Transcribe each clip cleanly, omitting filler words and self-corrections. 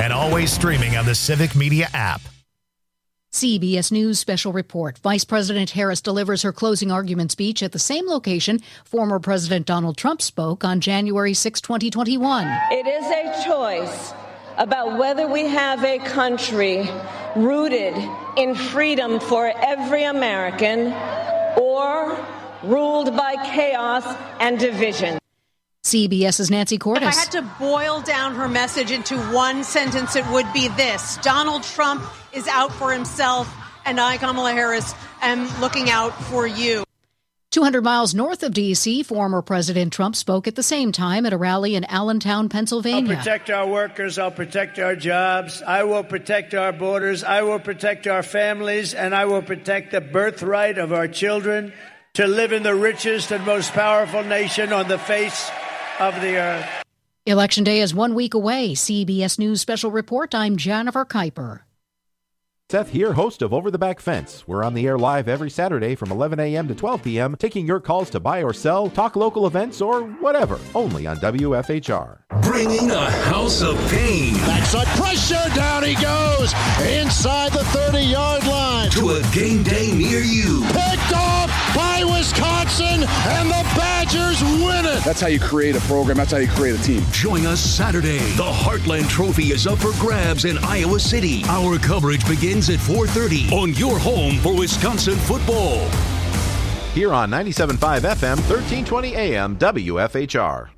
and always streaming on the Civic Media app. CBS News special report. Vice President Harris delivers her closing argument speech at the same location former President Donald Trump spoke on January 6, 2021. It is a choice about whether we have a country rooted in freedom for every American or ruled by chaos and division. CBS's Nancy Cordes. If I had to boil down her message into one sentence, it would be this: Donald Trump is out for himself, and I, Kamala Harris, am looking out for you. 200 miles north of D.C., former President Trump spoke at the same time at a rally in Allentown, Pennsylvania. I'll protect our workers. I'll protect our jobs. I will protect our borders. I will protect our families, and I will protect the birthright of our children to live in the richest and most powerful nation on the face of the earth. Election Day is 1 week away. CBS News special report. I'm Jennifer Kuiper. Seth here, host of Over the Back Fence. We're on the air live every Saturday from 11 a.m. to 12 p.m., taking your calls to buy or sell, talk local events, or whatever, only on WFHR. Bringing a house of pain. Backside pressure, down he goes, inside the 30-yard line. To a game day near you. Picked off by Wisconsin, and the Badgers win it. That's how you create a program. That's how you create a team. Join us Saturday. The Heartland Trophy is up for grabs in Iowa City. Our coverage begins at 4:30 on your home for Wisconsin football. Here on 97.5 FM, 1320 AM, WFHR.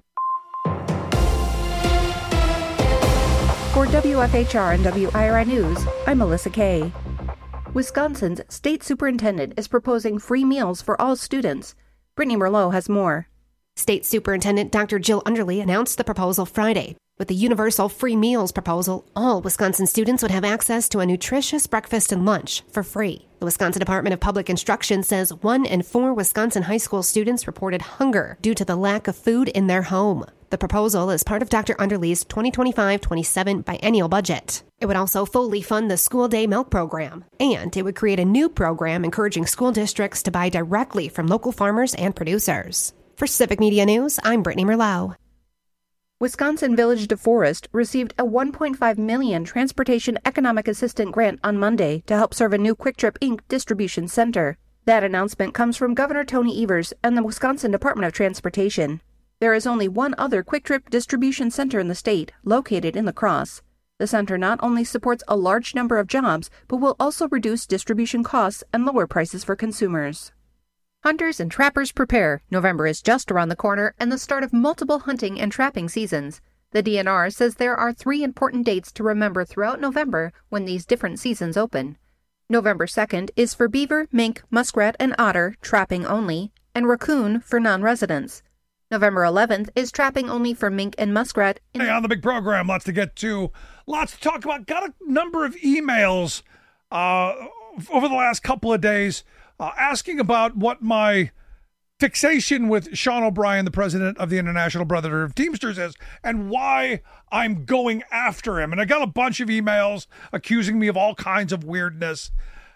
For WFHR and WIRI News, I'm Melissa Kay. Wisconsin's state superintendent is proposing free meals for all students. Brittany Merlot has more. State Superintendent Dr. Jill Underly announced the proposal Friday. With the universal free meals proposal, all Wisconsin students would have access to a nutritious breakfast and lunch for free. The Wisconsin Department of Public Instruction says 1 in 4 Wisconsin high school students reported hunger due to the lack of food in their home. The proposal is part of Dr. Underly's 2025-27 biennial budget. It would also fully fund the school day milk program, and it would create a new program encouraging school districts to buy directly from local farmers and producers. For Civic Media News, I'm Brittany Merlot. Wisconsin Village DeForest received a $1.5 million Transportation Economic Assistance Grant on Monday to help serve a new Quick Trip, Inc. distribution center. That announcement comes from Governor Tony Evers and the Wisconsin Department of Transportation. There is only one other Quick Trip distribution center in the state, located in La Crosse. The center not only supports a large number of jobs, but will also reduce distribution costs and lower prices for consumers. Hunters and trappers prepare. November is just around the corner and the start of multiple hunting and trapping seasons. The DNR says there are 3 important dates to remember throughout November when these different seasons open. November 2nd is for beaver, mink, muskrat, and otter, trapping only, and raccoon for non-residents. November 11th is trapping only for mink and muskrat. Hey, on the big program, lots to get to, lots to talk about. Got a number of emails over the last couple of days asking about what my fixation with Sean O'Brien, the president of the International Brotherhood of Teamsters, is, and why I'm going after him. And I got a bunch of emails accusing me of all kinds of weirdness.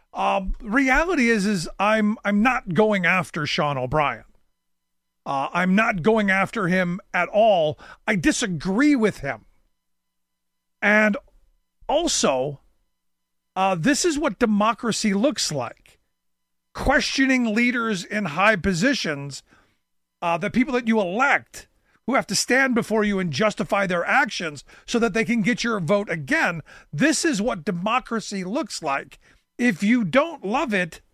Reality is I'm not going after Sean O'Brien. I'm not going after him at all. I disagree with him. And also, this is what democracy looks like. Questioning leaders in high positions, the people that you elect, who have to stand before you and justify their actions so that they can get your vote again. This is what democracy looks like. If you don't love it,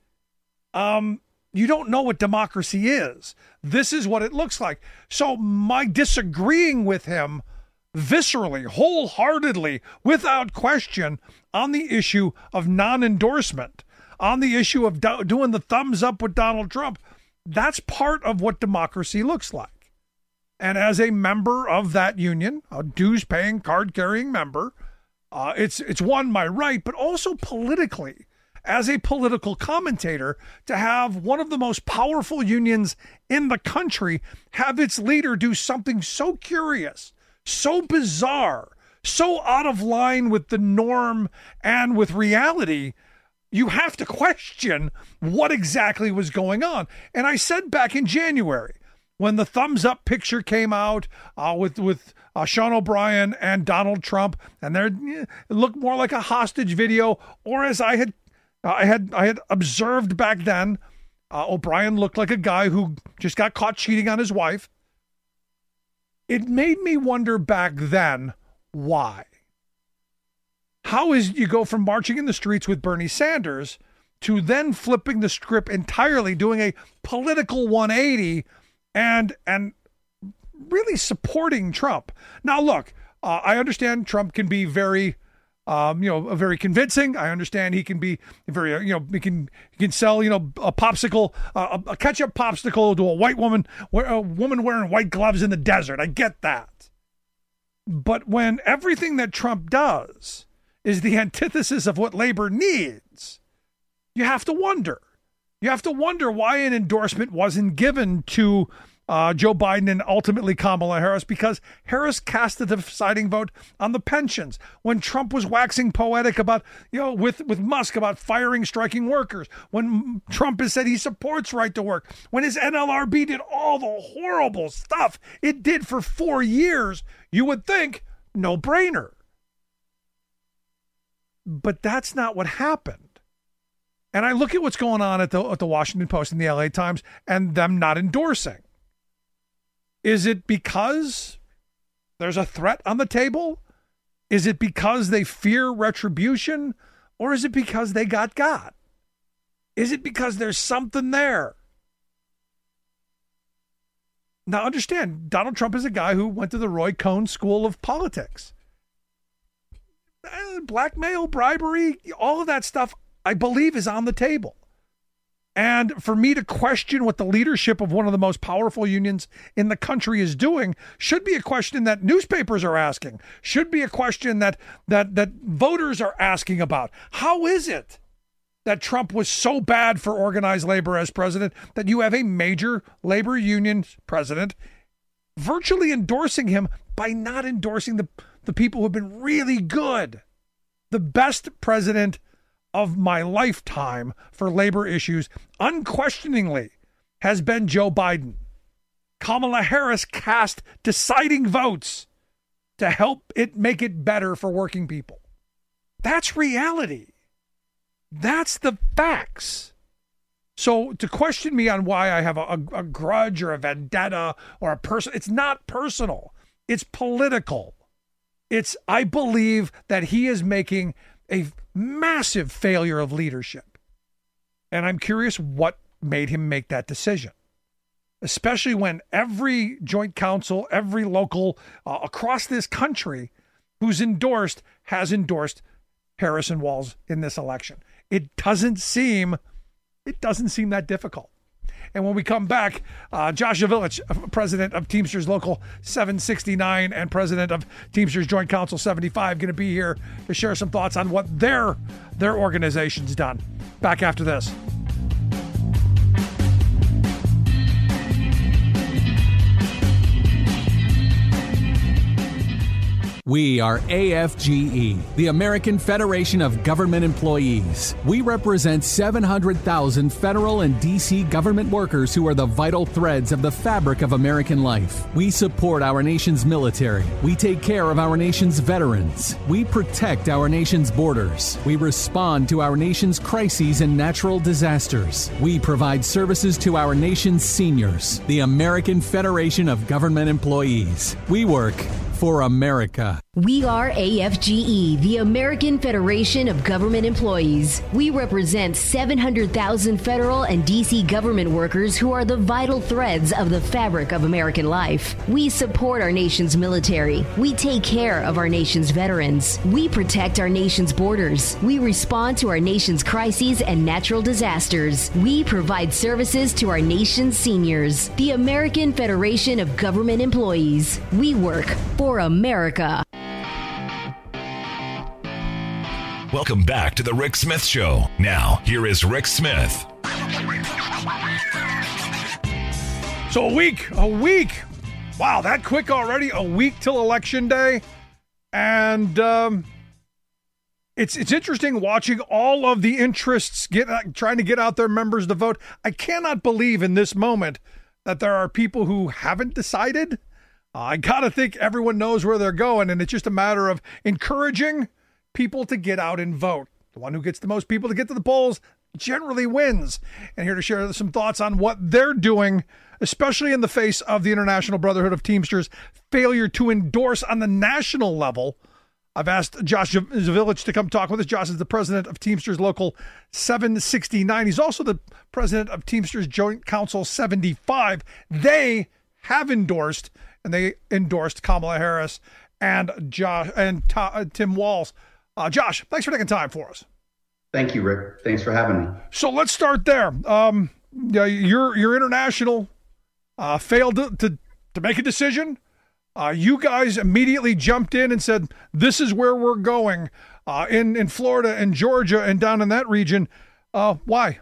you don't know what democracy is. This is what it looks like. So my disagreeing with him viscerally, wholeheartedly, without question, on the issue of non-endorsement, on the issue of doing the thumbs up with Donald Trump, that's part of what democracy looks like. And as a member of that union, a dues-paying, card-carrying member, it's one, my right, but also politically, as a political commentator, to have one of the most powerful unions in the country have its leader do something so curious, so bizarre, so out of line with the norm and with reality, you have to question what exactly was going on. And I said back in January, when the thumbs up picture came out with Sean O'Brien and Donald Trump, and it looked more like a hostage video, or as I had observed back then, O'Brien looked like a guy who just got caught cheating on his wife. It made me wonder back then, why? How is you go from marching in the streets with Bernie Sanders to then flipping the script entirely, doing a political 180 and really supporting Trump? Now, look, I understand Trump can be very, very convincing. I understand he can be very, he can sell, a popsicle, a ketchup popsicle to a woman wearing white gloves in the desert. I get that. But when everything that Trump does is the antithesis of what labor needs, you have to wonder. You have to wonder why an endorsement wasn't given to Joe Biden and ultimately Kamala Harris, because Harris cast the deciding vote on the pensions. When Trump was waxing poetic about, with Musk about firing striking workers, when Trump has said he supports right to work, when his NLRB did all the horrible stuff it did for 4 years, you would think no brainer. But that's not what happened. And I look at what's going on at the Washington Post and the LA Times and them not endorsing. Is it because there's a threat on the table? Is it because they fear retribution? Or is it because they got? Is it because there's something there? Now understand, Donald Trump is a guy who went to the Roy Cohn School of Politics. Blackmail, bribery, all of that stuff, I believe, is on the table. And for me to question what the leadership of one of the most powerful unions in the country is doing should be a question that newspapers are asking, should be a question that voters are asking about. How is it that Trump was so bad for organized labor as president that you have a major labor union president virtually endorsing him by not endorsing the people who have been really good? The best president of my lifetime for labor issues, unquestioningly, has been Joe Biden. Kamala Harris cast deciding votes to help it make it better for working people. That's reality. That's the facts. So to question me on why I have a grudge or a vendetta or a person, it's not personal. It's political. I believe that he is making a massive failure of leadership. And I'm curious what made him make that decision, especially when every joint council, every local across this country who's has endorsed Harris and Walz in this election. It doesn't seem that difficult. And when we come back, Josh Zavillich, president of Teamsters Local 769 and president of Teamsters Joint Council 75, going to be here to share some thoughts on what their organization's done. Back after this. We are AFGE, the American Federation of Government Employees. We represent 700,000 federal and D.C. government workers who are the vital threads of the fabric of American life. We support our nation's military. We take care of our nation's veterans. We protect our nation's borders. We respond to our nation's crises and natural disasters. We provide services to our nation's seniors. The American Federation of Government Employees. We work for America. We are AFGE, the American Federation of Government Employees. We represent 700,000 federal and D.C. government workers who are the vital threads of the fabric of American life. We support our nation's military. We take care of our nation's veterans. We protect our nation's borders. We respond to our nation's crises and natural disasters. We provide services to our nation's seniors. The American Federation of Government Employees. We work for America. Welcome back to the Rick Smith Show. Now, here is Rick Smith. So a week. Wow, that quick already? A week till Election Day. And it's interesting watching all of the interests trying to get out their members to vote. I cannot believe in this moment that there are people who haven't decided. I got to think everyone knows where they're going, and it's just a matter of encouraging people to get out and vote. The one who gets the most people to get to the polls generally wins. And here to share some thoughts on what they're doing, especially in the face of the International Brotherhood of Teamsters' failure to endorse on the national level, I've asked Josh Zavillage to come talk with us. Josh is the president of Teamsters Local 769. He's also the president of Teamsters Joint Council 75. They have endorsed, and they endorsed Kamala Harris and Tim Walz. Josh, thanks for taking time for us. Thank you, Rick. Thanks for having me. So let's start there. Your international failed to make a decision. You guys immediately jumped in and said, this is where we're going in Florida and Georgia and down in that region. Why?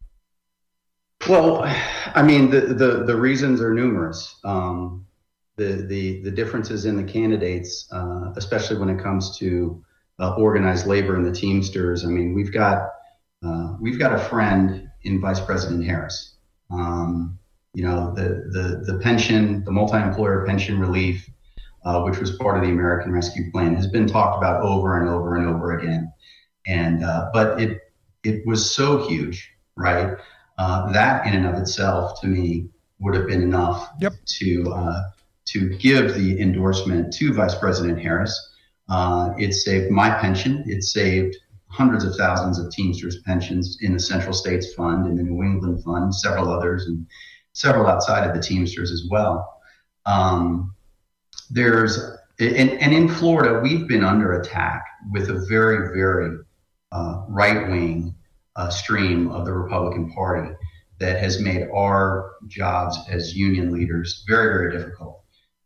Well, I mean, the reasons are numerous. The differences in the candidates, especially when it comes to organized labor and the Teamsters. I mean, we've got a friend in Vice President Harris. The pension, the multi-employer pension relief, which was part of the American Rescue Plan, has been talked about over and over and over again. And but it was so huge, right? That in and of itself, to me, would have been enough to give the endorsement to Vice President Harris. It saved my pension. It saved hundreds of thousands of Teamsters pensions in the Central States Fund and the New England Fund, several others, and several outside of the Teamsters as well. And in Florida, we've been under attack with a very, very right-wing stream of the Republican Party that has made our jobs as union leaders very, very difficult.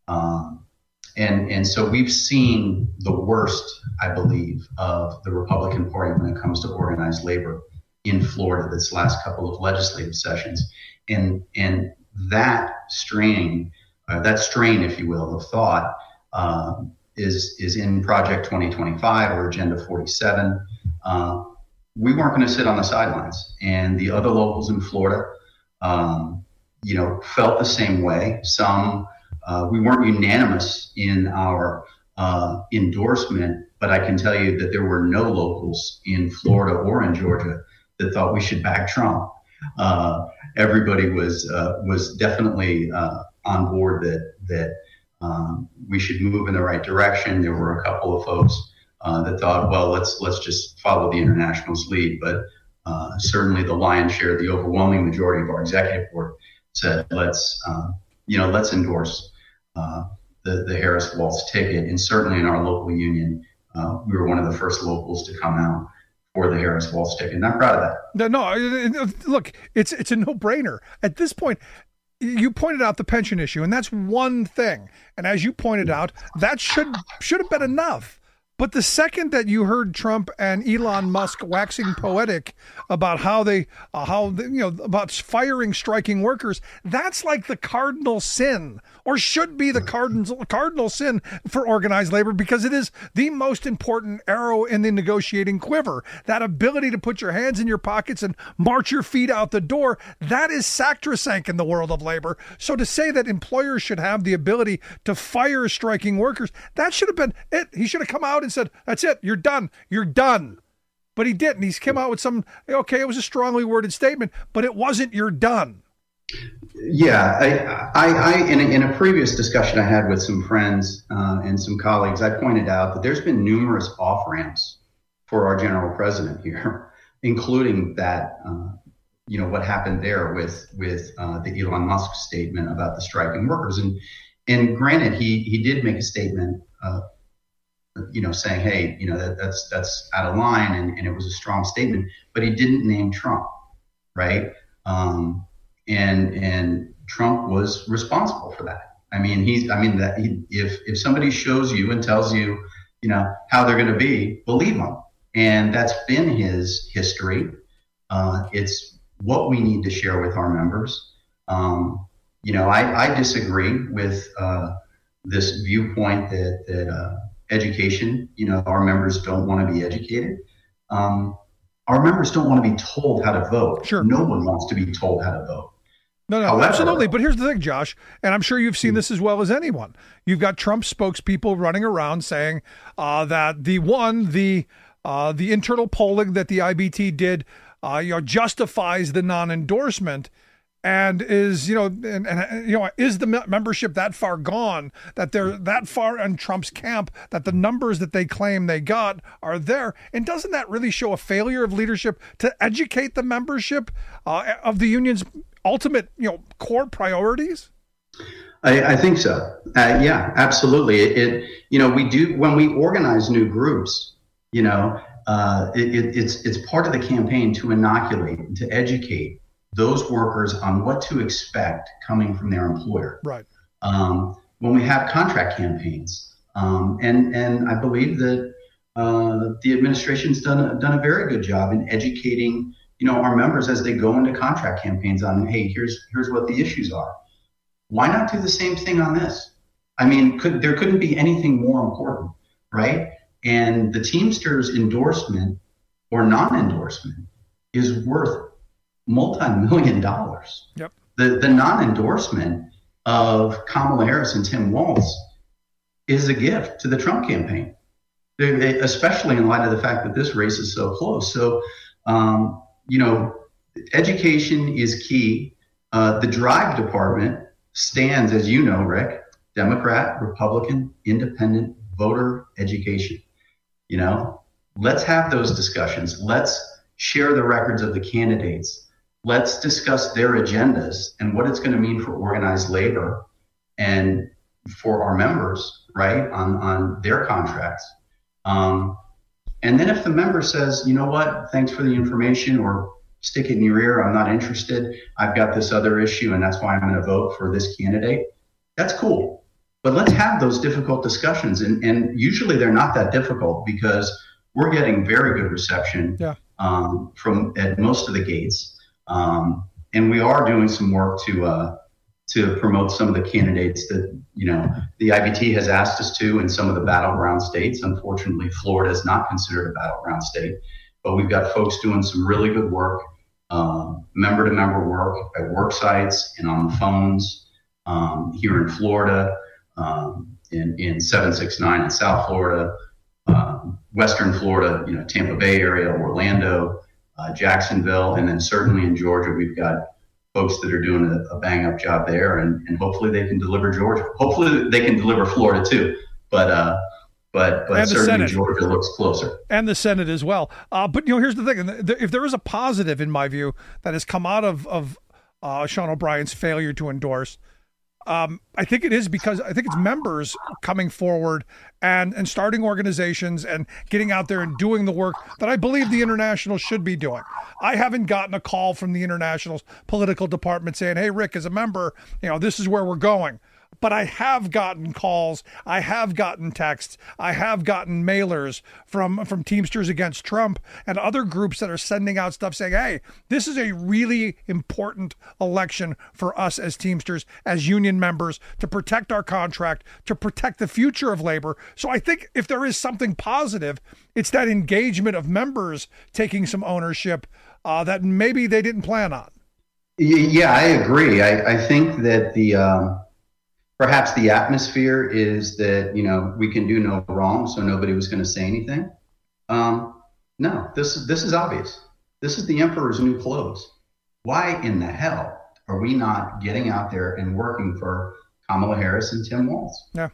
And so we've seen the worst, I believe, of the Republican Party when it comes to organized labor in Florida this last couple of legislative sessions. And that strain, if you will, of thought is in Project 2025 or Agenda 47. We weren't going to sit on the sidelines, and the other locals in Florida, felt the same way. Some. We weren't unanimous in our endorsement, but I can tell you that there were no locals in Florida or in Georgia that thought we should back Trump. Everybody was definitely on board that we should move in the right direction. There were a couple of folks that thought, well, let's just follow the International's lead, but certainly the lion's share, the overwhelming majority of our executive board said, let's endorse the Harris Walz ticket. And certainly in our local union, we were one of the first locals to come out for the Harris Walz ticket. And I'm proud of that. No, look, it's a no-brainer. At this point, you pointed out the pension issue, and that's one thing. And as you pointed out, that should have been enough. But the second that you heard Trump and Elon Musk waxing poetic about about firing striking workers, that's like the cardinal sin, or should be the cardinal sin for organized labor, because it is the most important arrow in the negotiating quiver. That ability to put your hands in your pockets and march your feet out the door, that is sacrosanct in the world of labor. So to say that employers should have the ability to fire striking workers, that should have been it. He should have come out and said, that's it, you're done. But he didn't. He's come out with it was a strongly worded statement, but it wasn't you're done. Yeah, I in a previous discussion I had with some friends and some colleagues, I pointed out that there's been numerous off-ramps for our general president here, including that, what happened there with the Elon Musk statement about the striking workers. And granted, he did make a statement, saying, hey, that's out of line, and it was a strong statement, but he didn't name Trump, right? And Trump was responsible for that. If somebody shows you and tells you, how they're going to be, believe them. And that's been his history. It's what we need to share with our members. I disagree with this viewpoint that education, our members don't want to be educated. Our members don't want to be told how to vote. Sure. No one wants to be told how to vote. No, However, absolutely. But here's the thing, Josh, and I'm sure you've seen this as well as anyone. You've got Trump spokespeople running around saying that the internal polling that the IBT did, justifies the non-endorsement, and is is the membership that far gone that they're that far in Trump's camp that the numbers that they claim they got are there? And doesn't that really show a failure of leadership to educate the membership of the union's ultimate, core priorities? I think so. Yeah, absolutely. We do when we organize new groups. It's part of the campaign to inoculate, to educate those workers on what to expect coming from their employer. Right. When we have contract campaigns, and I believe that the administration's done a very good job in educating our members as they go into contract campaigns on, hey, here's what the issues are. Why not do the same thing on this? I mean, there couldn't be anything more important, right? And the Teamsters endorsement or non-endorsement is worth multi-million dollars. Yep. The non-endorsement of Kamala Harris and Tim Walz is a gift to the Trump campaign, especially in light of the fact that this race is so close. So, education is key. The Drive department stands, as you know, Rick, Democrat, Republican, independent, voter education. Let's have those discussions. Let's share the records of the candidates. Let's discuss their agendas and what it's going to mean for organized labor and for our members, right, on their contracts. And then if the member says, you know what, thanks for the information, or stick it in your ear, I'm not interested, I've got this other issue and that's why I'm going to vote for this candidate, that's cool. But let's have those difficult discussions. And usually they're not that difficult because we're getting very good reception from at most of the gates. And we are doing some work to promote some of the candidates that, the IBT has asked us to in some of the battleground states. Unfortunately, Florida is not considered a battleground state, but we've got folks doing some really good work, member-to-member work at work sites and on the phones here in Florida, in 769 in South Florida, Western Florida, Tampa Bay area, Orlando, Jacksonville, and then certainly in Georgia, we've got folks that are doing a bang-up job there, and hopefully they can deliver Georgia. Hopefully they can deliver Florida too, but certainly Senate. Georgia looks closer. And the Senate as well. But here's the thing: if there is a positive, in my view, that has come out of Sean O'Brien's failure to endorse, I think it is because I think it's members coming forward and starting organizations and getting out there and doing the work that I believe the International should be doing. I haven't gotten a call from the International's political department saying, hey, Rick, as a member, this is where we're going. But I have gotten calls, I have gotten texts, I have gotten mailers from Teamsters Against Trump and other groups that are sending out stuff saying, hey, this is a really important election for us as Teamsters, as union members, to protect our contract, to protect the future of labor. So I think if there is something positive, it's that engagement of members taking some ownership that maybe they didn't plan on. Yeah, I agree. I think that perhaps the atmosphere is that, we can do no wrong, so nobody was going to say anything. No, this is obvious. This is the emperor's new clothes. Why in the hell are we not getting out there and working for Kamala Harris and Tim Walz? Yeah.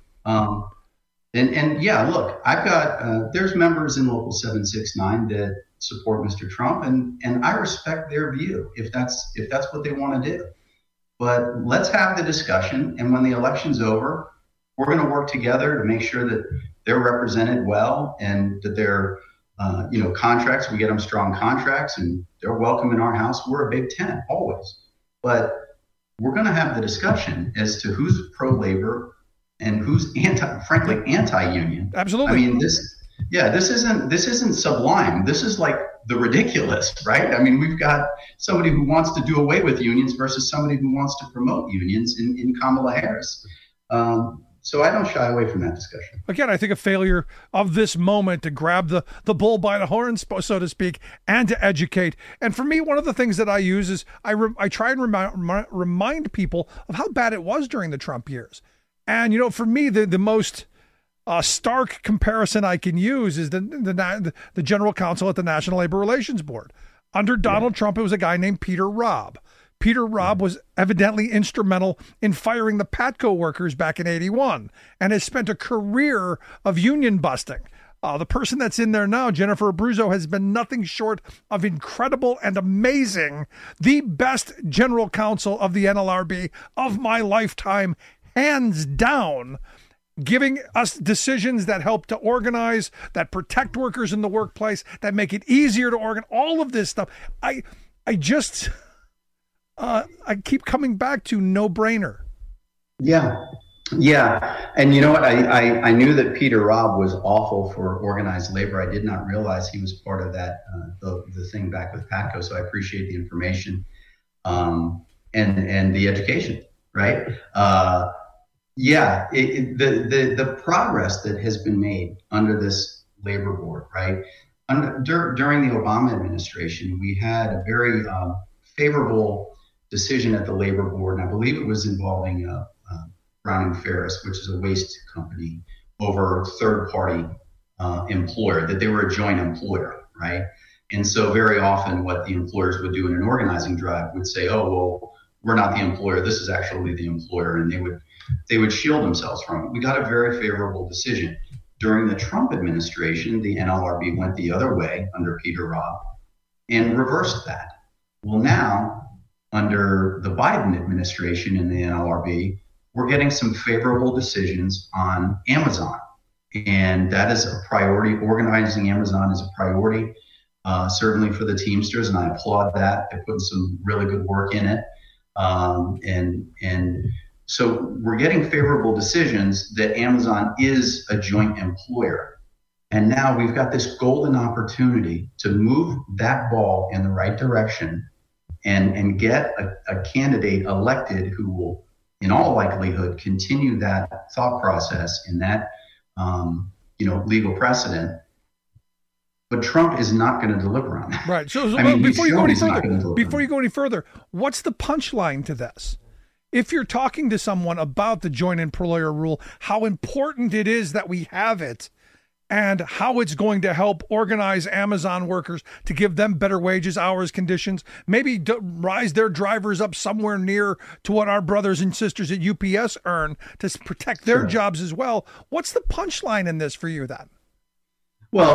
And yeah, look, I've got there's members in Local 769 that support Mr. Trump, and I respect their view if that's what they want to do. But let's have the discussion, and when the election's over, we're going to work together to make sure that they're represented well and that their contracts, we get them strong contracts, and they're welcome in our house. We're a Big Ten, always. But we're going to have the discussion as to who's pro-labor and who's anti-union. Absolutely. I mean, this isn't sublime. This is like the ridiculous, right? I mean, we've got somebody who wants to do away with unions versus somebody who wants to promote unions in Kamala Harris. So I don't shy away from that discussion. Again, I think a failure of this moment to grab the bull by the horns, so to speak, and to educate. And for me, one of the things that I use is I try and remind people of how bad it was during the Trump years. And, for me, the most stark comparison I can use is the general counsel at the National Labor Relations Board. Under Donald Trump, it was a guy named Peter Robb. Peter Robb was evidently instrumental in firing the Patco workers back in 1981 and has spent a career of union busting. The person that's in there now, Jennifer Abruzzo, has been nothing short of incredible and amazing, the best general counsel of the NLRB of my lifetime, hands down, giving us decisions that help to organize, that protect workers in the workplace, that make it easier to organize, all of this stuff. I keep coming back to no-brainer. Yeah. And you know what? I knew that Peter Robb was awful for organized labor. I did not realize he was part of that, the thing back with Patco. So I appreciate the information and the education, right? The progress that has been made under this labor board, right? During the Obama administration, we had a very favorable decision at the labor board, and I believe it was involving Brown & Ferris, which is a waste company, over third-party employer, that they were a joint employer, right? And so very often what the employers would do in an organizing drive would say, oh, well, we're not the employer, this is actually the employer, and they would shield themselves from it. We got a very favorable decision. During the Trump administration, the NLRB went the other way under Peter Robb and reversed that. Well, now, under the Biden administration in the NLRB, we're getting some favorable decisions on Amazon. And that is a priority. Organizing Amazon is a priority, certainly for the Teamsters, and I applaud that. They put some really good work in it. And so we're getting favorable decisions that Amazon is a joint employer. And now we've got this golden opportunity to move that ball in the right direction and get a candidate elected who will, in all likelihood, continue that thought process and that, legal precedent. But Trump is not going to deliver on that. Right. So before you go any further, what's the punchline to this? If you're talking to someone about the joint employer rule, how important it is that we have it, and how it's going to help organize Amazon workers to give them better wages, hours, conditions, maybe rise their drivers up somewhere near to what our brothers and sisters at UPS earn to protect their jobs as well. What's the punchline in this for you then? Well,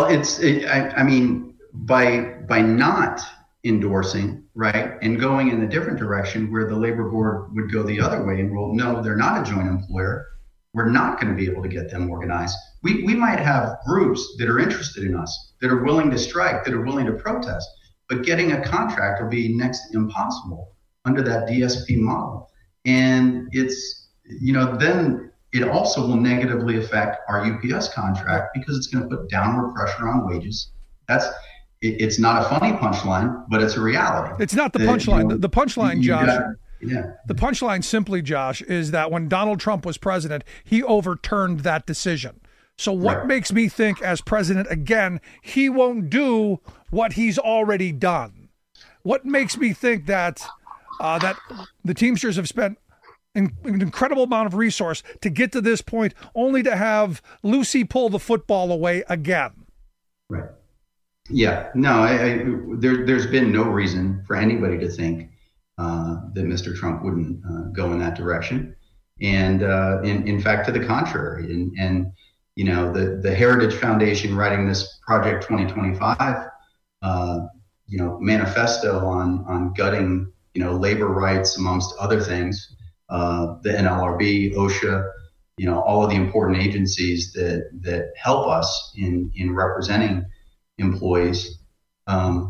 by not endorsing, right, and going in a different direction where the labor board would go the other way and rule, no, they're not a joint employer, we're not going to be able to get them organized. We might have groups that are interested in us, that are willing to strike, that are willing to protest, but getting a contract will be next to impossible under that DSP model. And it's, then it also will negatively affect our UPS contract because it's going to put downward pressure on wages. It's not a funny punchline, but it's a reality. It's not the punchline. The punchline, Josh. The punchline simply, Josh, is that when Donald Trump was president, he overturned that decision. So what makes me think as president again, he won't do what he's already done? What makes me think that that the Teamsters have spent an incredible amount of resource to get to this point, only to have Lucy pull the football away again? Right. Yeah. No, there's been no reason for anybody to think that Mr. Trump wouldn't go in that direction. And in fact, to the contrary. And the Heritage Foundation writing this Project 2025, manifesto on gutting, labor rights, amongst other things, the NLRB, OSHA, all of the important agencies that help us in representing employees. I'm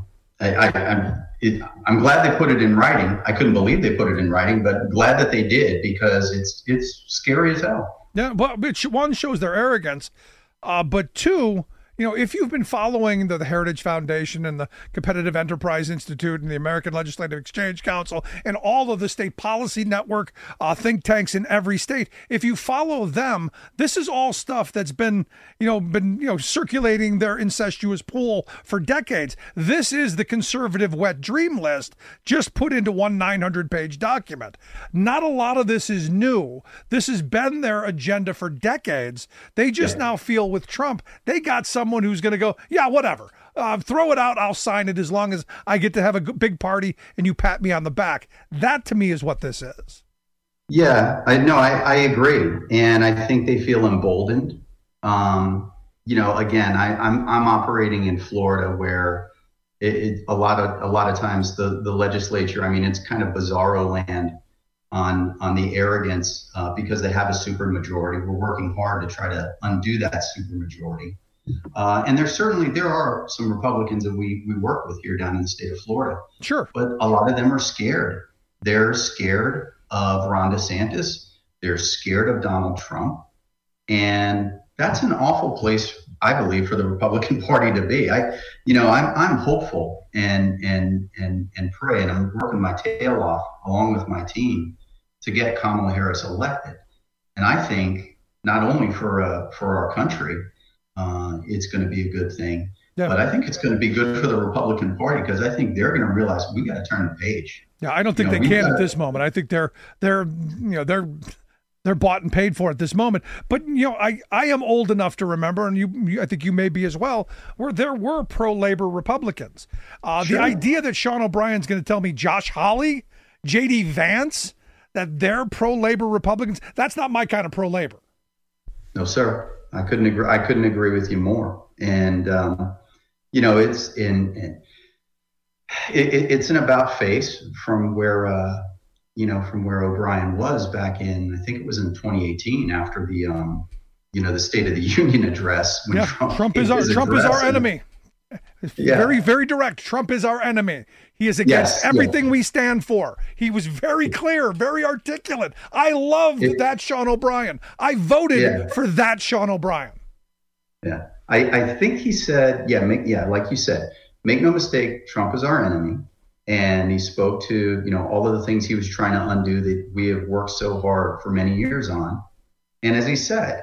glad they put it in writing. I couldn't believe they put it in writing, but glad that they did, because it's scary as hell. Yeah, well, one shows their arrogance, but two, if you've been following the Heritage Foundation and the Competitive Enterprise Institute and the American Legislative Exchange Council and all of the state policy network think tanks in every state, if you follow them, this is all stuff that's been circulating their incestuous pool for decades. This is the conservative wet dream list just put into one 900-page document. Not a lot of this is new. This has been their agenda for decades. They just now feel with Trump, they got someone who's going to go, yeah, whatever. Throw it out. I'll sign it as long as I get to have a big party and you pat me on the back. That to me is what this is. Yeah, I agree. And I think they feel emboldened. Again, I'm operating in Florida where a lot of times the legislature, I mean, it's kind of bizarro land on the arrogance because they have a supermajority. We're working hard to try to undo that supermajority. And there are some Republicans that we work with here down in the state of Florida. Sure. But a lot of them are scared. They're scared of Ron DeSantis. They're scared of Donald Trump. And that's an awful place, I believe, for the Republican Party to be. I'm hopeful and pray, and I'm working my tail off along with my team to get Kamala Harris elected. And I think not only for our country, it's going to be a good thing, but I think it's going to be good for the Republican Party because I think they're going to realize we got to turn the page. Yeah, I don't think they can at this moment. I think they're bought and paid for at this moment. But, I am old enough to remember, and I think you may be as well, where there were pro-labor Republicans. Sure. The idea that Sean O'Brien's going to tell me Josh Hawley, J.D. Vance, that they're pro-labor Republicans, that's not my kind of pro-labor. No, sir. I couldn't agree with you more. And, it's an about face from where O'Brien was back in, I think it was in 2018 after the State of the Union address. When Trump is our enemy. Very, very direct. Trump is our enemy. He is against everything we stand for. He was very clear, very articulate. I loved that Sean O'Brien. I voted for that Sean O'Brien. Yeah. I think he said, like you said, make no mistake, Trump is our enemy. And he spoke to, all of the things he was trying to undo that we have worked so hard for many years on. And as he said,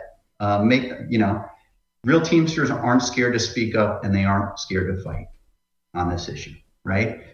real Teamsters aren't scared to speak up and they aren't scared to fight on this issue, right?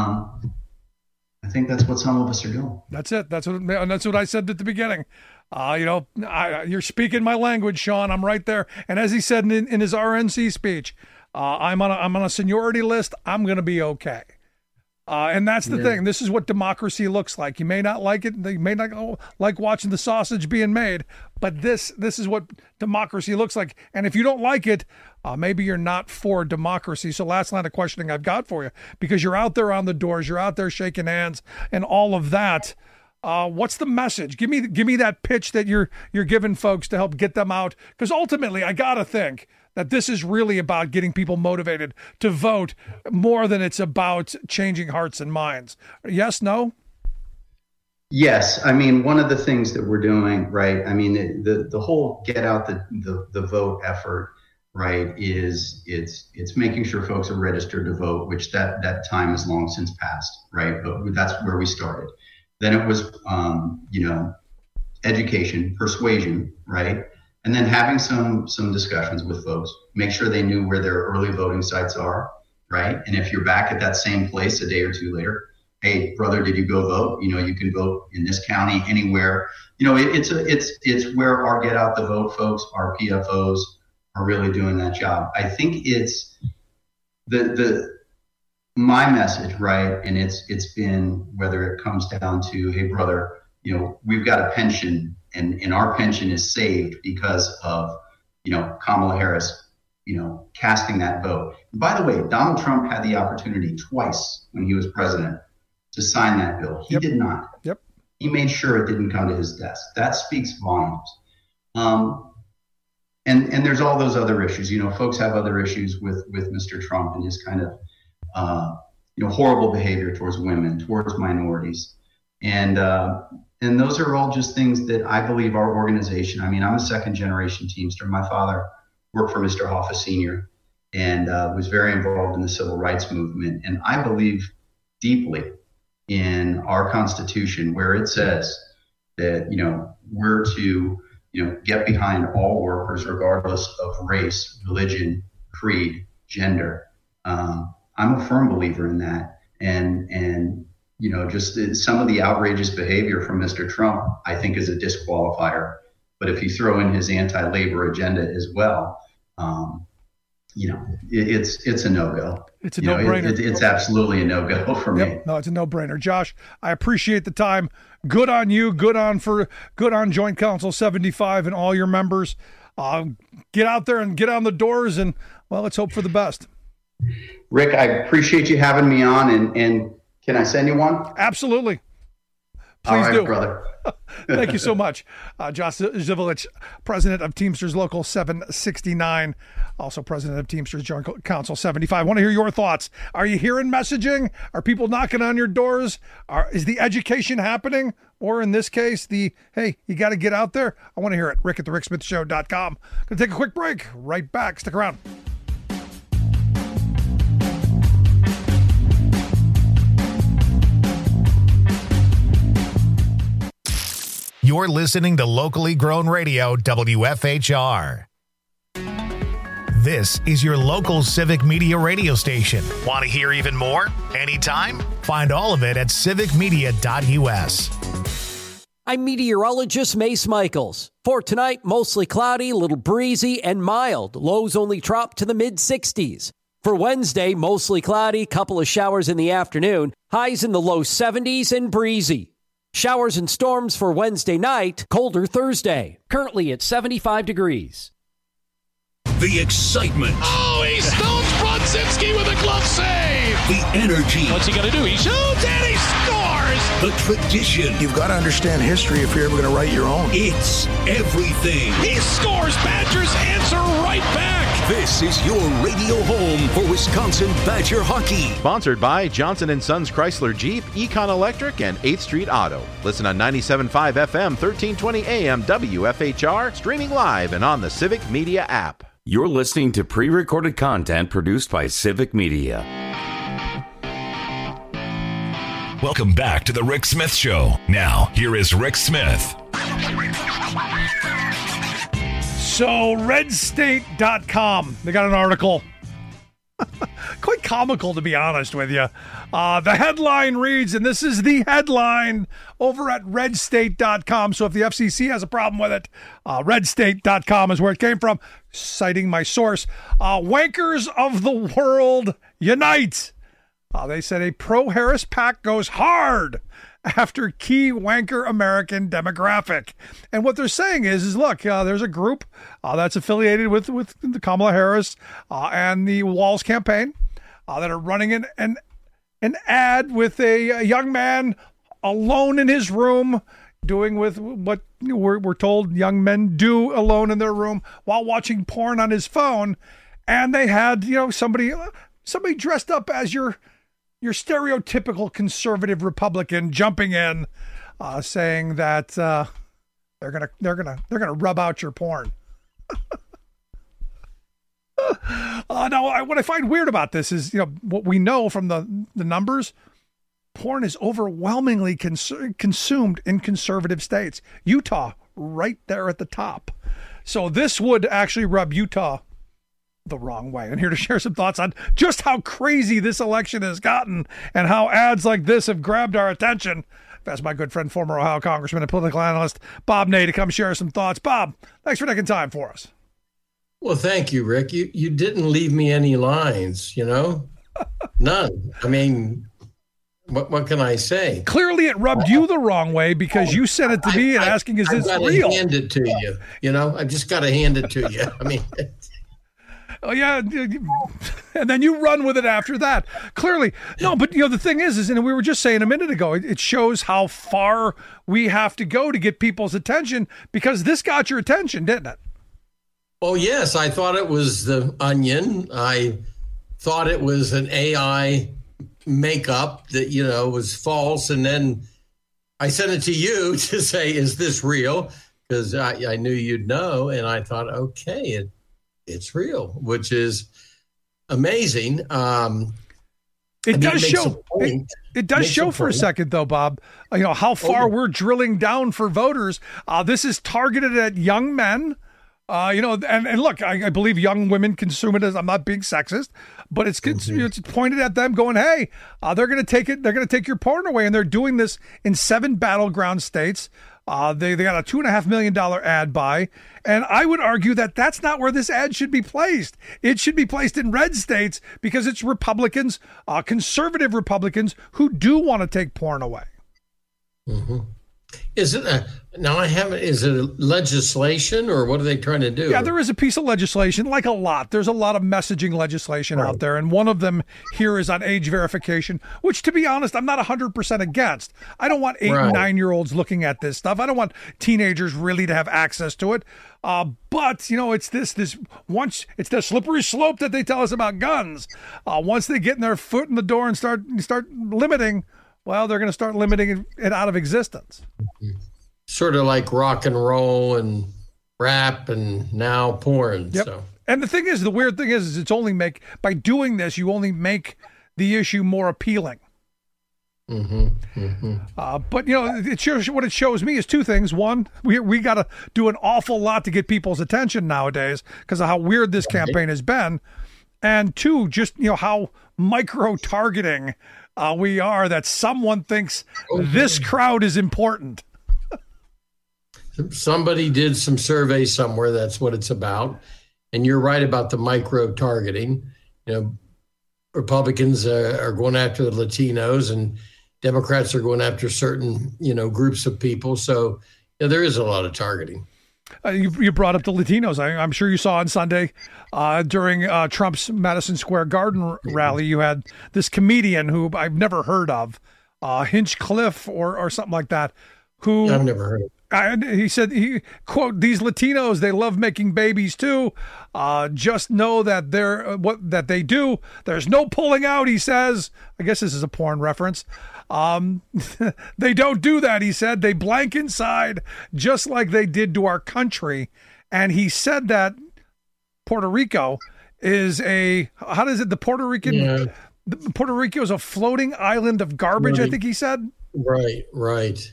I think that's what some of us are doing. That's it. That's what I said at the beginning. You're speaking my language, Sean. I'm right there. And as he said in his RNC speech, I'm on a seniority list. I'm going to be okay. And that's the thing. This is what democracy looks like. You may not like it. You may not like watching the sausage being made, but this is what democracy looks like. And if you don't like it, maybe you're not for democracy. So last line of questioning I've got for you, because you're out there on the doors, you're out there shaking hands and all of that. What's the message? Give me that pitch that you're giving folks to help get them out. Because ultimately, I got to think that this is really about getting people motivated to vote more than it's about changing hearts and minds. Yes, no? Yes. I mean, one of the things that we're doing, right, I mean, the whole get out the vote effort, right, is it's making sure folks are registered to vote, which that time is long since passed, right? But that's where we started. Then it was, education, persuasion, right? And then having some discussions with folks, make sure they knew where their early voting sites are, right? And if you're back at that same place a day or two later, hey, brother, did you go vote? You can vote in this county, anywhere. It's where our Get Out the Vote folks, our PFOs, are really doing that job. I think it's my message, right? And it's been, whether it comes down to, hey, brother, we've got a pension and our pension is saved because of, Kamala Harris, casting that vote. And by the way, Donald Trump had the opportunity twice when he was president to sign that bill. He did not. Yep. He made sure it didn't come to his desk. That speaks volumes. And there's all those other issues. Folks have other issues with Mr. Trump and his kind of, horrible behavior towards women, towards minorities. And those are all just things that I believe our organization, I mean, I'm a second generation Teamster. My father worked for Mr. Hoffa Sr. and was very involved in the civil rights movement. And I believe deeply in our Constitution, where it says that, we're to, get behind all workers, regardless of race, religion, creed, gender. I'm a firm believer in that. And just some of the outrageous behavior from Mr. Trump, I think, is a disqualifier. But if you throw in his anti-labor agenda as well, it's a no-go. It's a no-brainer. It's absolutely a no-go for me. No, it's a no-brainer. Josh, I appreciate the time. Good on you. Good on Joint Council 75 and all your members. Get out there and get on the doors, and let's hope for the best. Rick, I appreciate you having me on, and can I send you one? Absolutely. Please all right, do, brother. Thank you so much. Josh Zivulich, president of Teamsters Local 769, also president of Teamsters Joint Council 75. I want to hear your thoughts. Are you hearing messaging? Are people knocking on your doors? Is the education happening? Or in this case, hey, you got to get out there? I want to hear it. Rick at thericksmithshow.com. Going to take a quick break. Right back. Stick around. You're listening to locally grown radio, WFHR. This is your local civic media radio station. Want to hear even more? Anytime? Find all of it at civicmedia.us. I'm meteorologist Mace Michaels. For tonight, mostly cloudy, little breezy, and mild. Lows only drop to the mid-60s. For Wednesday, mostly cloudy, couple of showers in the afternoon. Highs in the low 70s and breezy. Showers and storms for Wednesday night, colder Thursday. Currently at 75 degrees. The excitement. Oh, he stones Brodzinski with a glove save. The energy. What's he going to do? He shoots and he scores. The tradition. You've got to understand history if you're ever going to write your own. It's everything. He scores. Badgers answer right back. This is your radio home for Wisconsin Badger hockey. Sponsored by Johnson & Sons Chrysler Jeep, Econ Electric, and 8th Street Auto. Listen on 97.5 FM, 1320 AM, WFHR, streaming live and on the Civic Media app. You're listening to pre-recorded content produced by Civic Media. Welcome back to the Rick Smith Show. Now, here is Rick Smith. So, redstate.com, they got an article. Quite comical, to be honest with you. The headline reads, and this is the headline over at redstate.com. So if the FCC has a problem with it, redstate.com is where it came from, citing my source. Wankers of the world unite. They said a pro-Harris PAC goes hard after key wanker American demographic. And what they're saying is look, there's a group that's affiliated with the Kamala Harris and the Walz campaign that are running an ad with a young man alone in his room doing with what we're told young men do alone in their room while watching porn on his phone. And they had, somebody dressed up as your stereotypical conservative Republican jumping in, saying that they're gonna rub out your porn. Now, what I find weird about this is, what we know from the numbers, porn is overwhelmingly consumed in conservative states. Utah, right there at the top. So this would actually rub Utah the wrong way. And here to share some thoughts on just how crazy this election has gotten and how ads like this have grabbed our attention. That's my good friend, former Ohio Congressman and political analyst, Bob Ney, to come share some thoughts. Bob, thanks for taking time for us. Well, thank you, Rick. You didn't leave me any lines, None. I mean, what can I say? Clearly it rubbed you the wrong way because you sent it to me and asking, is this real? I've got to hand it to you, I've just got to hand it to you. I mean... Oh, yeah. And then you run with it after that. Clearly. No, but, the thing is, and we were just saying a minute ago, it shows how far we have to go to get people's attention because this got your attention, didn't it? Oh, yes. I thought it was the Onion. I thought it was an AI makeup that, was false. And then I sent it to you to say, is this real? Because I knew you'd know. And I thought, okay, it's real, which is amazing. It does show. It does show for a second, though, Bob. How far we're drilling down for voters. This is targeted at young men. And look, I believe young women consume it. I'm not being sexist, but it's pointed at them, going, "Hey, they're going to take it. They're going to take your porn away," and they're doing this in 7 battleground states. They got a $2.5 million ad buy, and I would argue that that's not where this ad should be placed. It should be placed in red states because it's Republicans, conservative Republicans, who do want to take porn away. Mm-hmm. Is it is it legislation, or what are they trying to do? Yeah, there is a piece of legislation, like a lot. There's a lot of messaging legislation out there, and one of them here is on age verification, which, to be honest, I'm not 100% against. I don't want 8 and 9-year-olds looking at this stuff. I don't want teenagers really to have access to it. But it's this once it's the slippery slope that they tell us about guns. Once they get their foot in the door and start limiting. Well, they're going to start limiting it out of existence. Sort of like rock and roll and rap and now porn. Yep. So. And the weird thing is it's only by doing this, you only make the issue more appealing. Mm-hmm. Mm-hmm. But it shows, what it shows me is 2 things. One, we got to do an awful lot to get people's attention nowadays because of how weird this campaign has been. And 2, just how micro-targeting we are, that someone thinks this crowd is important. Somebody did some surveys somewhere. That's what it's about. And you're right about the micro-targeting. Republicans are going after the Latinos, and Democrats are going after certain, groups of people. So there is a lot of targeting. You brought up the Latinos. I'm sure you saw on Sunday during Trump's Madison Square Garden rally, you had this comedian who I've never heard of, Hinchcliffe or something like that. Who I've never heard of. He said, quote, "These Latinos, they love making babies too. Just know that that they do. There's no pulling out," he says. I guess this is a porn reference. They don't do that, he said. They blank inside, just like they did to our country. And he said that Puerto Rico is the Puerto Rican, Puerto Rico is a floating island of garbage, right. I think he said. Right.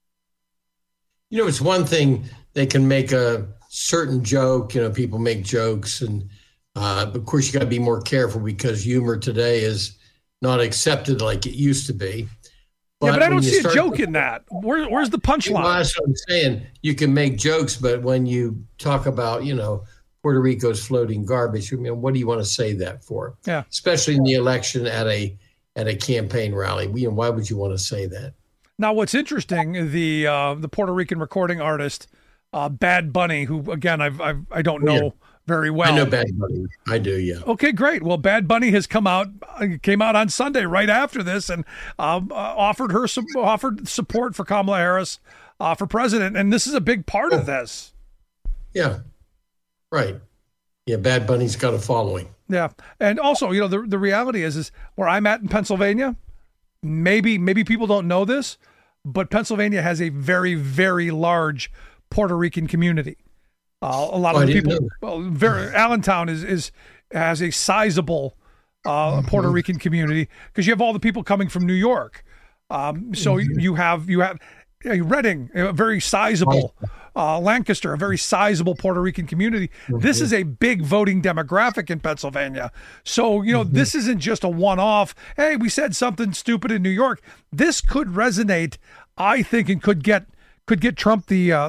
It's one thing they can make a certain joke, people make jokes, and of course you got to be more careful because humor today is not accepted like it used to be. But I don't see a joke in that. Where's the punchline? Well, that's what I'm saying. You can make jokes, but when you talk about, Puerto Rico's floating garbage, what do you want to say that for? Yeah. Especially in the election at a campaign rally. Why would you want to say that? Now, what's interesting, the Puerto Rican recording artist, Bad Bunny, who, again, I don't know very well. I know Bad Bunny. I do, yeah. Okay, great. Well, Bad Bunny has came out on Sunday right after this and offered support for Kamala Harris for president, and this is a big part of this. Yeah, right. Yeah, Bad Bunny's got a following. Yeah, and also, the reality is where I'm at in Pennsylvania, maybe people don't know this, but Pennsylvania has a very, very large Puerto Rican community. A lot of people. Allentown has a sizable Puerto Rican community because you have all the people coming from New York. So you have Reading, a very sizable, Lancaster, a very sizable Puerto Rican community. This is a big voting demographic in Pennsylvania. So this isn't just a one-off. Hey, we said something stupid in New York. This could resonate, I think, and could get Trump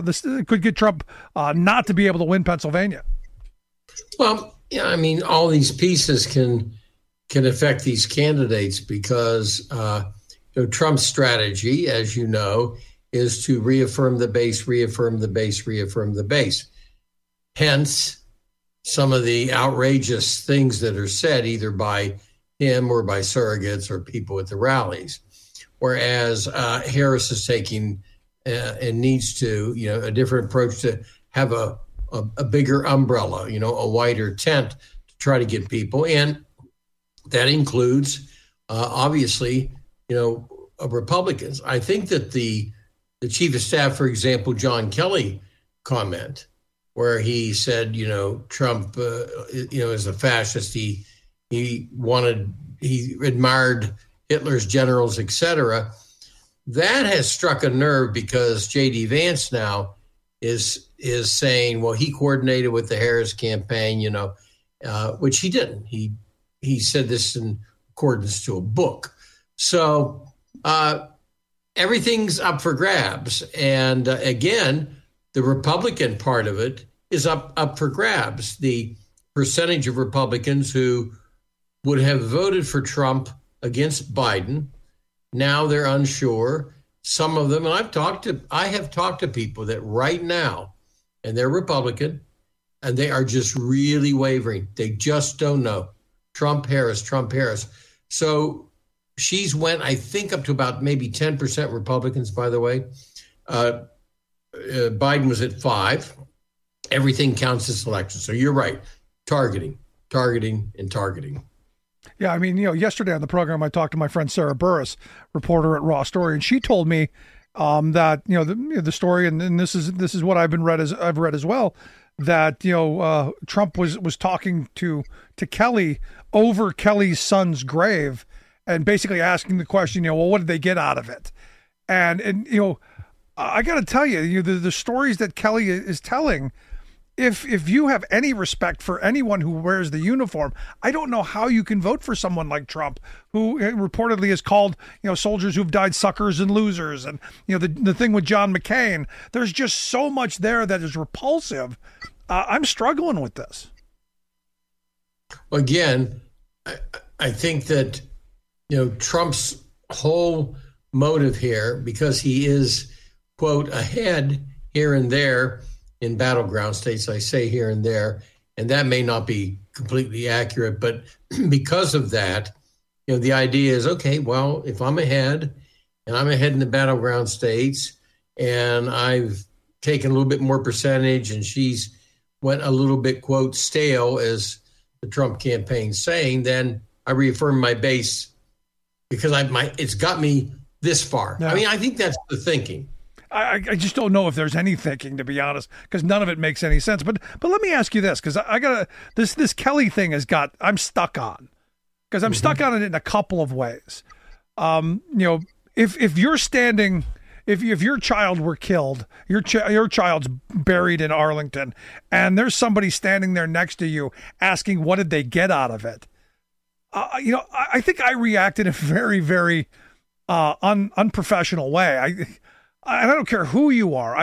not to be able to win Pennsylvania. Well, yeah, all these pieces can affect these candidates because Trump's strategy, as you know, is to reaffirm the base. Hence, some of the outrageous things that are said either by him or by surrogates or people at the rallies. Whereas Harris is taking and needs to, a different approach to have a bigger umbrella, a wider tent to try to get people. And that includes, obviously, Republicans. I think that the chief of staff, for example, John Kelly comment where he said, Trump, is a fascist. He he admired Hitler's generals, etc. That has struck a nerve because J.D. Vance now is saying, well, he coordinated with the Harris campaign, which he didn't. He said this in accordance to a book. So everything's up for grabs. And again, the Republican part of it is up for grabs. The percentage of Republicans who would have voted for Trump against Biden, now they're unsure. Some of them, and I have talked to people that right now, and they're Republican, and they are just really wavering. They just don't know. Trump, Harris. So she's went, I think, up to about maybe 10% Republicans, by the way. Biden was at 5%. Everything counts this election. So you're right. Targeting. Yeah, I mean, yesterday on the program, I talked to my friend Sarah Burris, reporter at Raw Story, and she told me that the story, and this is what I've read as well, that Trump was talking to Kelly over Kelly's son's grave, and basically asking the question, well, what did they get out of it? And I got to tell you, the stories that Kelly is telling. If you have any respect for anyone who wears the uniform, I don't know how you can vote for someone like Trump, who reportedly is called, soldiers who've died suckers and losers. And, the thing with John McCain, there's just so much there that is repulsive. I'm struggling with this. Again, I think that, Trump's whole motive here, because he is, quote, ahead here and there in battleground states, I say here and there, and that may not be completely accurate, but because of that, the idea is, okay, well, if I'm ahead, and I'm ahead in the battleground states, and I've taken a little bit more percentage, and she's went a little bit, quote, stale, as the Trump campaign saying, then I reaffirm my base because it's got me this far. Yeah. I mean, I think that's the thinking. I just don't know if there's any thinking, to be honest, because none of it makes any sense. But let me ask you this, because I got this Kelly thing I'm stuck on, because I'm stuck on it in a couple of ways. If you're standing, if your child were killed, your child's buried in Arlington, and there's somebody standing there next to you asking what did they get out of it, I think I react in a very, very unprofessional way. I don't care who you are.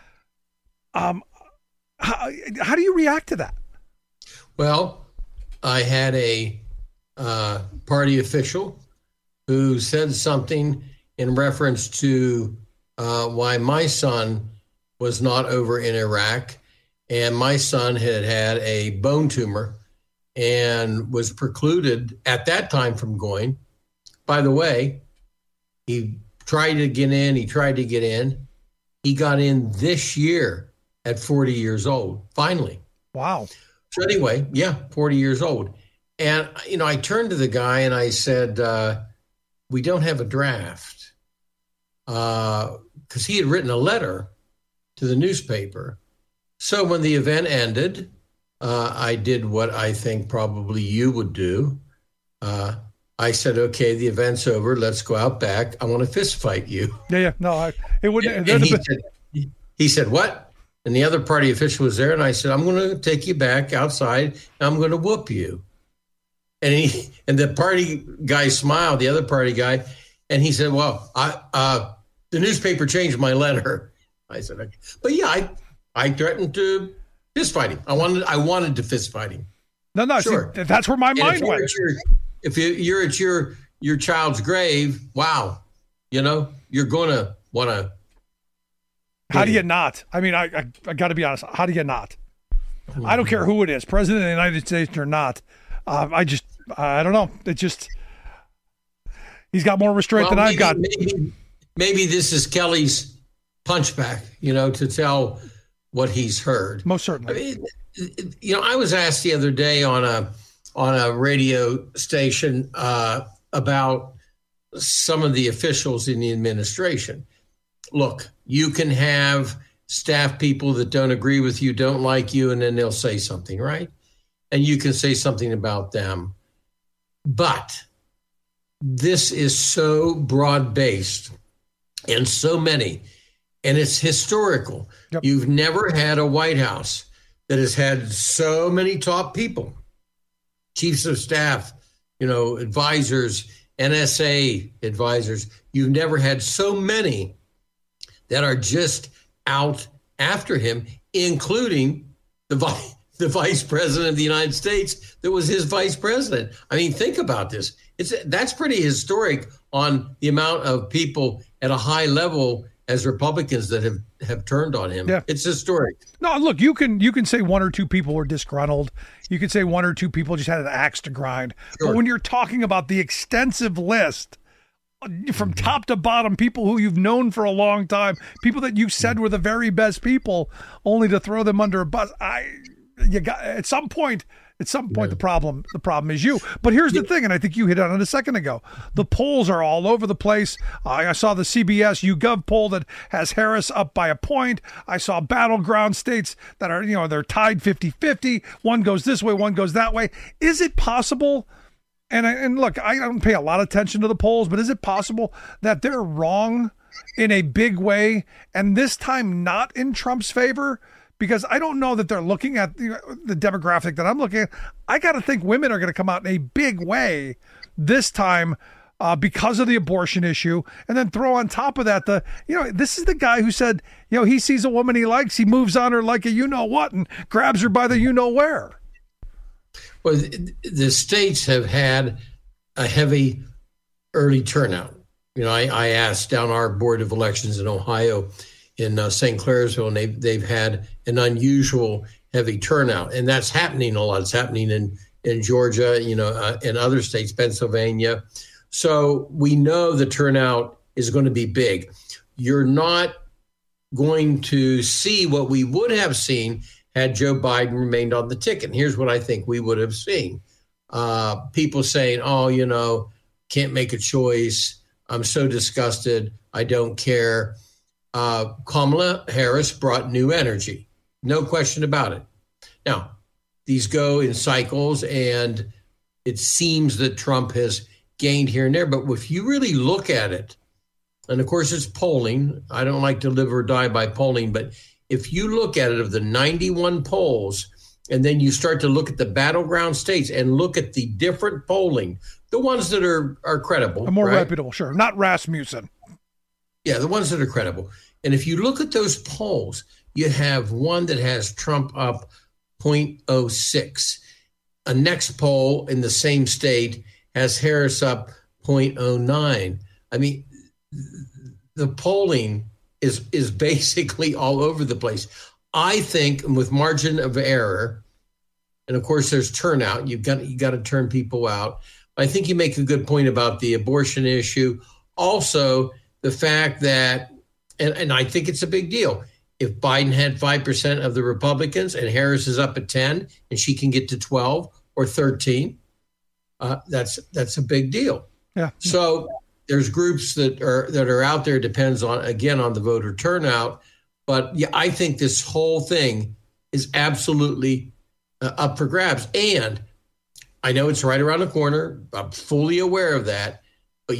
How do you react to that? Well, I had a party official who said something in reference to why my son was not over in Iraq, and my son had a bone tumor and was precluded at that time from going. By the way, he tried to get in. He got in this year at 40 years old, finally. Wow. So anyway, 40 years old. And, I turned to the guy and I said, we don't have a draft. Because he had written a letter to the newspaper. So when the event ended, I did what I think probably you would do. I said, okay, the event's over. Let's go out back. I want to fist fight you. Yeah. No, it wouldn't. And he said, what? And the other party official was there. And I said, I'm going to take you back outside. And I'm going to whoop you. And the party guy smiled, the other party guy. And he said, well, the newspaper changed my letter. I said, okay. But I threatened to fist fight him. I wanted to fist fight him. No, sure. See, that's where my mind went. If you're at your child's grave, wow, you're going to want to. How do you not? I mean, I got to be honest. How do you not? I don't care who it is, president of the United States or not. I don't know. He's got more restraint than I've got. Maybe this is Kelly's punchback, to tell what he's heard. Most certainly. I was asked the other day on a radio station about some of the officials in the administration. Look, you can have staff people that don't agree with you, don't like you, and then they'll say something, right? And you can say something about them. But this is so broad-based and so many, and it's historical. Yep. You've never had a White House that has had so many top people, chiefs of staff, advisors, NSA advisors. You've never had so many that are just out after him, including the vice president of the United States that was his vice president. I mean, think about this. That's pretty historic on the amount of people at a high level as Republicans that have turned on him. Yeah. It's historic. No, look, you can say one or two people were disgruntled. You can say one or two people just had an axe to grind. Sure. But when you're talking about the extensive list from top to bottom, people who you've known for a long time, people that you said were the very best people, only to throw them under a bus, at some point, the problem is you. But here's the thing, and I think you hit on it a second ago. The polls are all over the place. I saw the CBS YouGov poll that has Harris up by a point. I saw battleground states that are, they're tied 50-50. One goes this way, one goes that way. Is it possible? And look, I don't pay a lot of attention to the polls, but is it possible that they're wrong in a big way, and this time not in Trump's favor? Because I don't know that they're looking at the demographic that I'm looking at. I got to think women are going to come out in a big way this time because of the abortion issue. And then throw on top of that, this is the guy who said, he sees a woman he likes, he moves on her like a you-know-what and grabs her by the you-know-where. Well, the states have had a heavy early turnout. I asked down our Board of Elections in Ohio, in St. Clairsville, and they've had an unusual heavy turnout, and that's happening a lot. It's happening in Georgia, in other states, Pennsylvania. So we know the turnout is going to be big. You're not going to see what we would have seen had Joe Biden remained on the ticket. And here's what I think we would have seen. People saying, can't make a choice. I'm so disgusted. I don't care. Kamala Harris brought new energy. No question about it. Now, these go in cycles, and it seems that Trump has gained here and there. But if you really look at it, and of course it's polling. I don't like to live or die by polling, but if you look at it, of the 91 polls, and then you start to look at the battleground states and look at the different polling, the ones that are credible. More reputable, sure. Not Rasmussen. Yeah, the ones that are credible. And if you look at those polls, you have one that has Trump up 0.06. A next poll in the same state has Harris up 0.09. I mean, the polling is basically all over the place. I think with margin of error, and of course there's turnout, you got to turn people out. I think you make a good point about the abortion issue. Also, the fact that, and I think it's a big deal, if Biden had 5% of the Republicans and Harris is up at 10 and she can get to 12 or 13, that's a big deal. Yeah. So there's groups that are out there, depends on the voter turnout. But yeah, I think this whole thing is absolutely up for grabs. And I know it's right around the corner. I'm fully aware of that. But,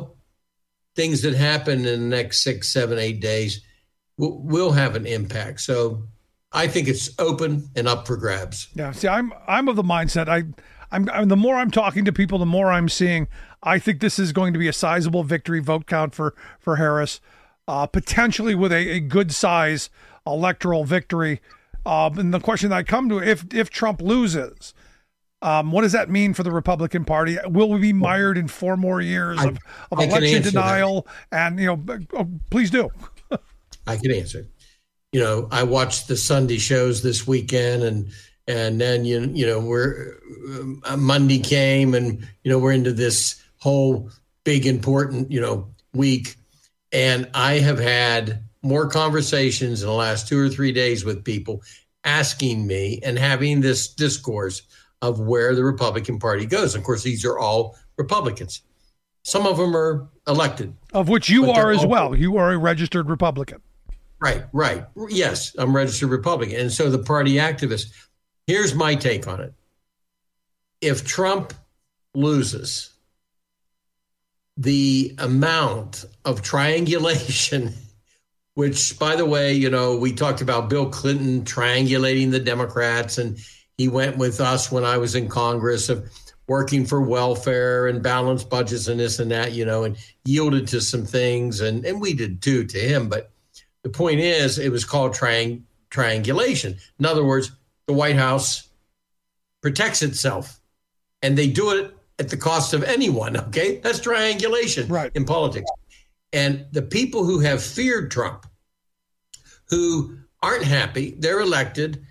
things that happen in the next 6, 7, 8 days will have an impact. So I think it's open and up for grabs. Yeah. See, I'm of the mindset. I'm the more I'm talking to people, the more I'm seeing. I think this is going to be a sizable victory vote count for Harris, potentially with a good size electoral victory. And the question that I come to, if Trump loses, what does that mean for the Republican Party? Will we be mired in 4 more years of election denial? That. And, please do. I can answer. I watched the Sunday shows this weekend, and then, we're Monday came, and, we're into this whole big, important, week. And I have had more conversations in the last 2 or 3 days with people asking me and having this discourse of where the Republican Party goes. Of course, these are all Republicans. Some of them are elected. Of which you are as well. You are a registered Republican. Right. Yes, I'm a registered Republican. And so the party activists, here's my take on it. If Trump loses, the amount of triangulation, which, by the way, we talked about Bill Clinton triangulating the Democrats, and he went with us when I was in Congress of working for welfare and balanced budgets and this and that, and yielded to some things. And we did too to him. But the point is, it was called triangulation. In other words, the White House protects itself, and they do it at the cost of anyone. Okay. That's triangulation in politics. And the people who have feared Trump, who aren't happy, they're elected,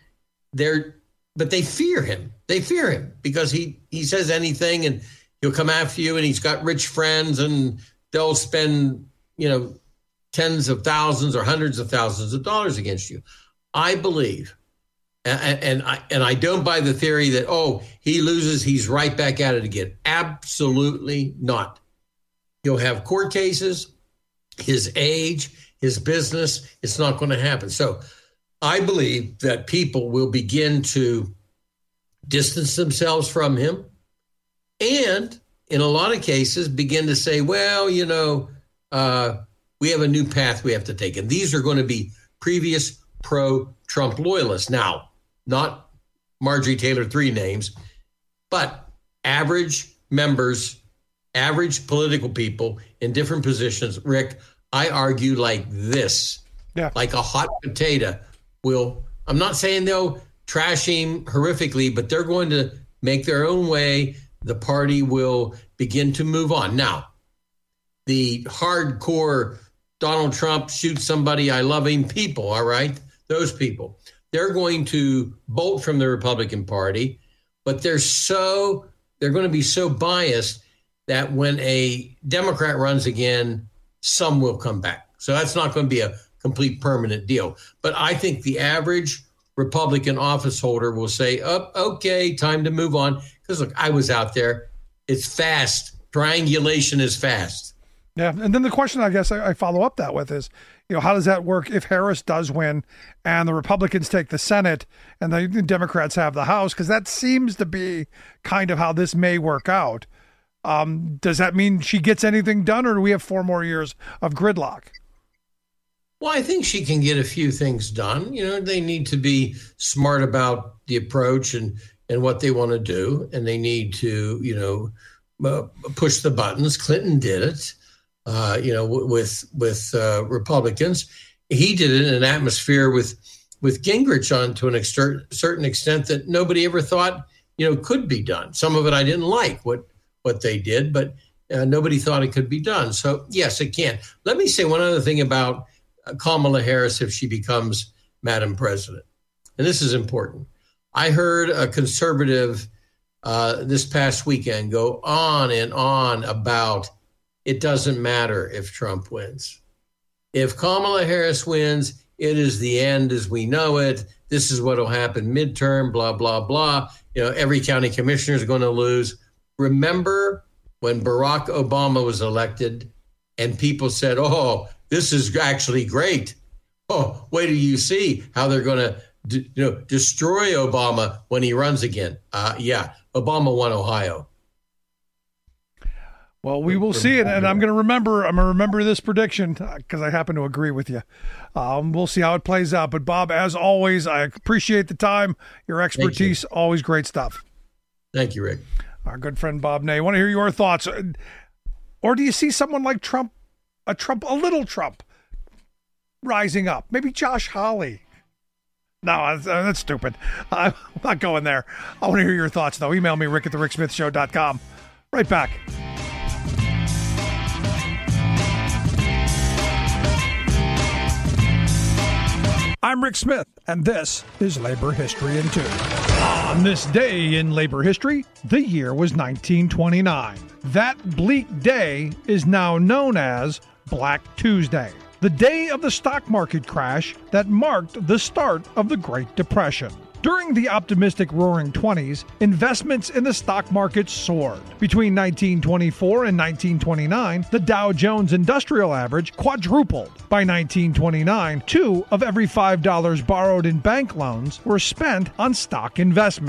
but they fear him. They fear him because he says anything and he'll come after you, and he's got rich friends, and they'll spend, tens of thousands or hundreds of thousands of dollars against you. I believe, and I don't buy the theory that, he loses, he's right back at it again. Absolutely not. He'll have court cases, his age, his business. It's not going to happen. So I believe that people will begin to distance themselves from him, and in a lot of cases begin to say, well, we have a new path we have to take. And these are going to be previous pro-Trump loyalists. Now, not Marjorie Taylor 3 names, but average members, average political people in different positions. Rick, I argue like this, like a hot potato I'm not saying they'll trash him horrifically, but they're going to make their own way. The party will begin to move on. Now, the hardcore Donald Trump shoots somebody, I love him people, all right? Those people, they're going to bolt from the Republican Party, but they're going to be so biased that when a Democrat runs again, some will come back. So that's not going to be a complete permanent deal. But I think the average Republican office holder will say, okay, time to move on. Because look, I was out there. It's fast. Triangulation is fast. Yeah. And then the question I guess I follow up that with is, how does that work if Harris does win and the Republicans take the Senate and the Democrats have the House? Because that seems to be kind of how this may work out. Does that mean she gets anything done, or do we have 4 more years of gridlock? Well, I think she can get a few things done. They need to be smart about the approach and what they want to do. And they need to, push the buttons. Clinton did it, with Republicans. He did it in an atmosphere with Gingrich on to a certain extent that nobody ever thought, could be done. Some of it I didn't like what they did, but nobody thought it could be done. So, yes, it can. Let me say one other thing about Kamala Harris if she becomes Madam President. And this is important. I heard a conservative this past weekend go on and on about it doesn't matter if Trump wins. If Kamala Harris wins, it is the end as we know it. This is what will happen midterm, blah, blah, blah. Every county commissioner is going to lose. Remember when Barack Obama was elected and people said, this is actually great. Wait till you see how they're going to destroy Obama when he runs again. Obama won Ohio. Well, we will see it, and I'm going to remember this prediction because I happen to agree with you. We'll see how it plays out. But Bob, as always, I appreciate the time, your expertise, always great stuff. Thank you, Rick. Our good friend Bob Ney. I want to hear your thoughts. Or do you see someone like Trump, a little Trump, rising up? Maybe Josh Hawley. No, that's stupid. I'm not going there. I want to hear your thoughts, though. Email me, rick@thericksmithshow.com. Right back. I'm Rick Smith, and this is Labor History in 2. On this day in labor history, the year was 1929. That bleak day is now known as Black Tuesday, the day of the stock market crash that marked the start of the Great Depression. During the optimistic Roaring '20s, investments in the stock market soared. Between 1924 and 1929, the Dow Jones Industrial Average quadrupled. By 1929, 2 of every $5 borrowed in bank loans were spent on stock investments.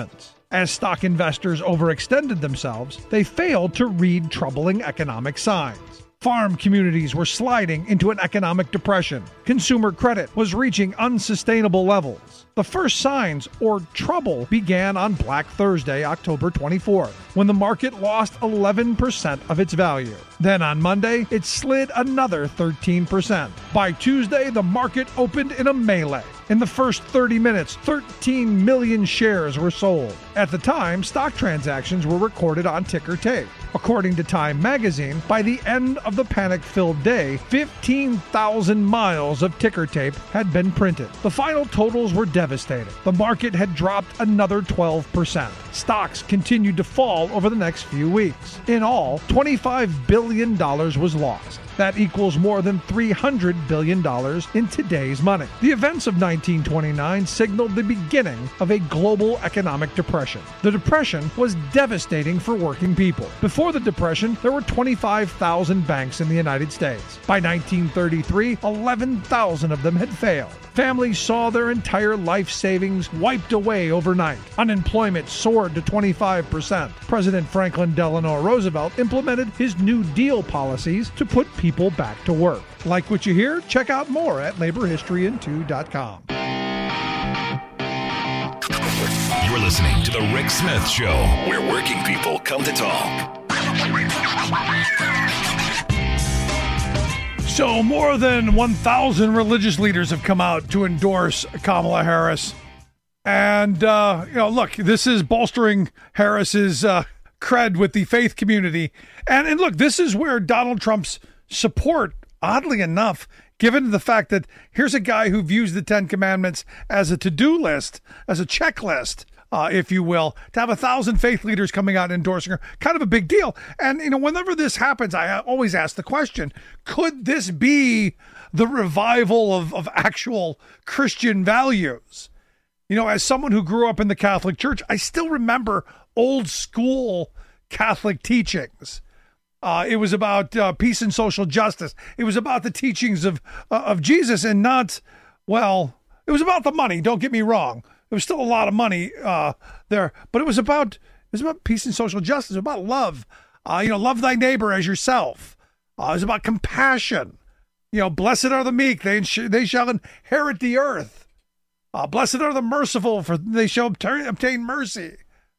As stock investors overextended themselves, they failed to read troubling economic signs. Farm communities were sliding into an economic depression. Consumer credit was reaching unsustainable levels. The first signs or trouble began on Black Thursday, October 24th, when the market lost 11% of its value. Then on Monday, it slid another 13%. By Tuesday, the market opened in a melee. In the first 30 minutes, 13 million shares were sold. At the time, stock transactions were recorded on ticker tape. According to Time magazine, by the end of the panic-filled day, 15,000 miles of ticker tape had been printed. The final totals were devastating. The market had dropped another 12%. Stocks continued to fall over the next few weeks. In all, $25 billion was lost. That equals more than $300 billion in today's money. The events of 1929 signaled the beginning of a global economic depression. The depression was devastating for working people. Before the depression, there were 25,000 banks in the United States. By 1933, 11,000 of them had failed. Families saw their entire life savings wiped away overnight. Unemployment soared to 25%. President Franklin Delano Roosevelt implemented his New Deal policies to put people back to work. Like what you hear? Check out more at laborhistoryin2.com. You're listening to The Rick Smith Show, where working people come to talk. So more than 1,000 religious leaders have come out to endorse Kamala Harris. And, look, this is bolstering Harris's cred with the faith community. And look, this is where Donald Trump's support, oddly enough, given the fact that here's a guy who views the Ten Commandments as a to-do list, as a checklist, if you will, to have 1,000 faith leaders coming out and endorsing her, kind of a big deal. And, whenever this happens, I always ask the question, could this be the revival of actual Christian values? As someone who grew up in the Catholic Church, I still remember old school Catholic teachings. It was about peace and social justice. It was about the teachings of Jesus and not, it was about the money, don't get me wrong. There was still a lot of money there, but it was about peace and social justice. It was about love. Love thy neighbor as yourself. It was about compassion. Blessed are the meek; they shall inherit the earth. Blessed are the merciful, for they shall obtain mercy.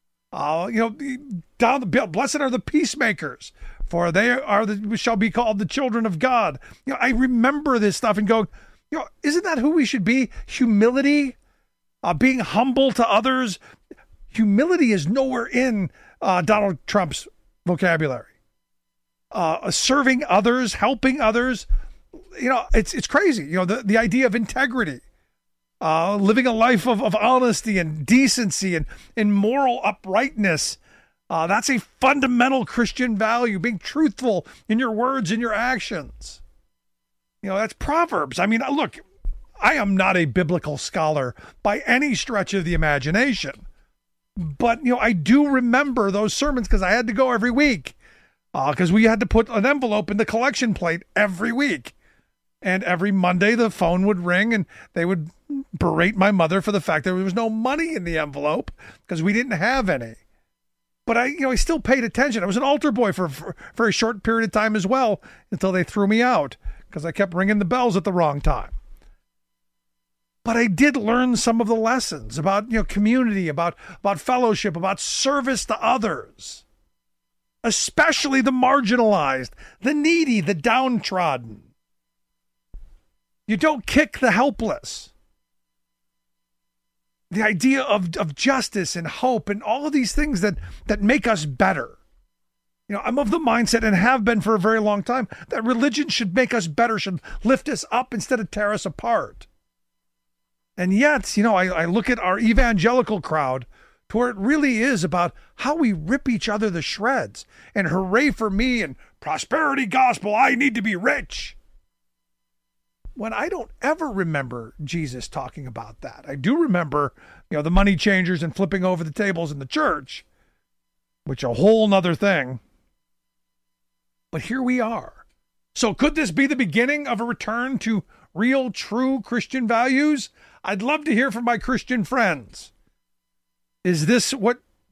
Blessed are the peacemakers, for they shall be called the children of God. I remember this stuff and go, isn't that who we should be? Humility. Being humble to others. Humility is nowhere in Donald Trump's vocabulary. Serving others, helping others, it's crazy. The idea of integrity, living a life of honesty and decency and moral uprightness. That's a fundamental Christian value, being truthful in your words and your actions. That's Proverbs. I mean, look, I am not a biblical scholar by any stretch of the imagination, but, I do remember those sermons because I had to go every week because we had to put an envelope in the collection plate every week. And every Monday the phone would ring and they would berate my mother for the fact that there was no money in the envelope because we didn't have any. But I still paid attention. I was an altar boy for a very short period of time as well until they threw me out because I kept ringing the bells at the wrong time. But I did learn some of the lessons about, community, about fellowship, about service to others, especially the marginalized, the needy, the downtrodden. You don't kick the helpless. The idea of justice and hope and all of these things that make us better. I'm of the mindset and have been for a very long time that religion should make us better, should lift us up instead of tear us apart. And yet, I look at our evangelical crowd to where it really is about how we rip each other to shreds and hooray for me and prosperity gospel, I need to be rich. When I don't ever remember Jesus talking about that. I do remember, the money changers and flipping over the tables in the church, which a whole nother thing. But here we are. So could this be the beginning of a return to real, true Christian values? I'd love to hear from my Christian friends. Is this what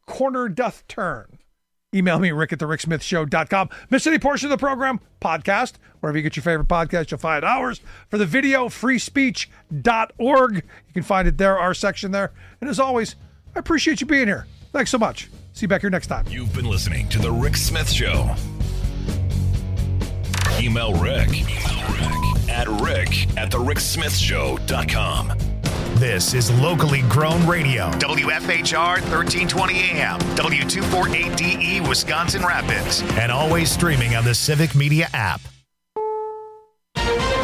corner doth turn. Email me, rick@thericksmithshow.com. Miss any portion of the program, podcast, wherever you get your favorite podcast, you'll find ours. For the video, freespeech.org. You can find it there, our section there. And as always, I appreciate you being here. Thanks so much. See you back here next time. You've been listening to The Rick Smith Show. Email Rick at rick@thericksmithshow.com. This is locally grown radio. WFHR 1320 AM, W248DE, Wisconsin Rapids. And always streaming on the Civic Media app.